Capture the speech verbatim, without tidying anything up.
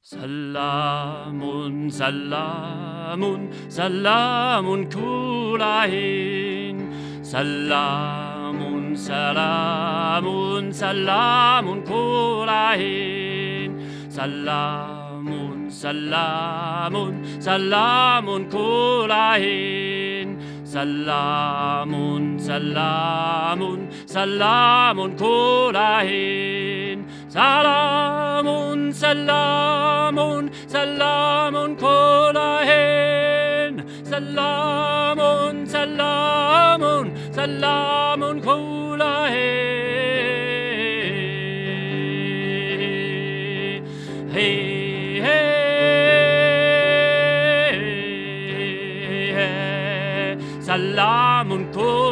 Salamun, salamun, salamun kulahin. Salamun, salamun, salamun kulahin. Salamun, salamun, salamun kulahin. Salamun, salamun, salamun kulahin. Salamun, salamun, salamun kulahin. Salamun, salamun, salamun kulahin. Hey, hey, hey, salamun kulahin.